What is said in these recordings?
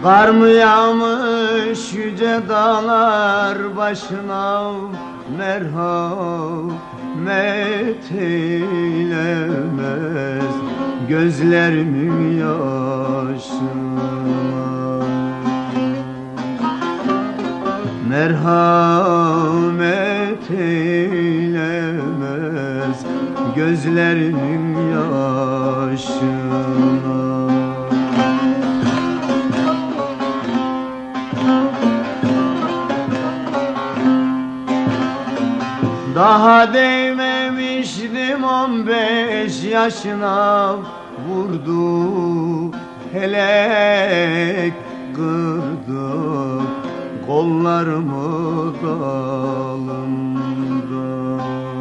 Kar mı yağmış yüce dağlar başına, merhamet eylemez gözlerimin yaşına. Merhamet eylemez gözlerimin yaşına. Daha değmemiştim 15 yaşına, vurdu felek kırdı kollarımı dalımda.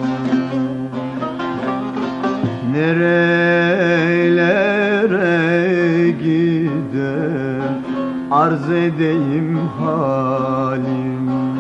Nerelere gidem arz edeyim halimde.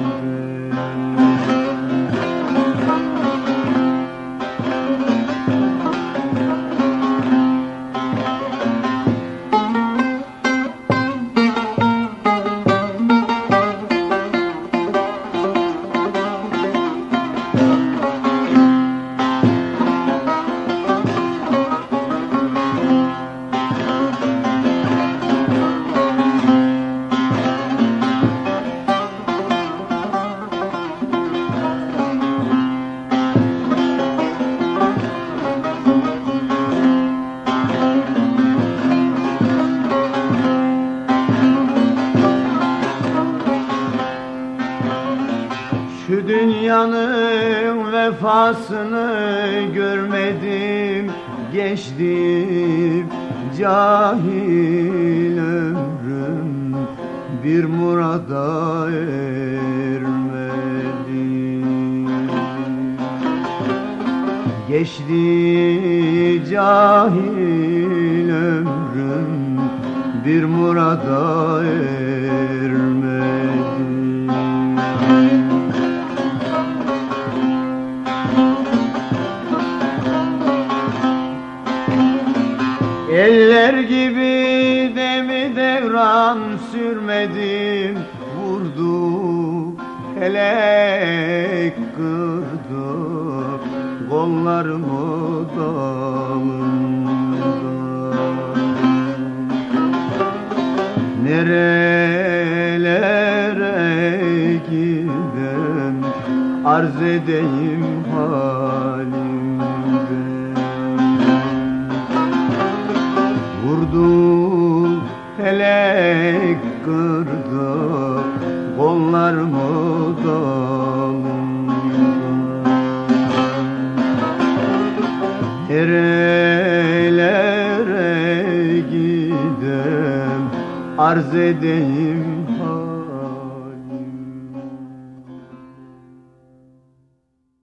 Şu dünyanın vefasını görmedim, geçtim cahil ömrüm, bir murada ermedim. Geçti cahil ömrüm, bir murada ermedim. Eller gibi demi devran sürmedim, vurdu felek kırdı kollarımı dalımda. Nerelere gidem arz edeyim halimde. Vurdu felek kırdı kollarımı dalımda. Nerelere gidem arz edeyim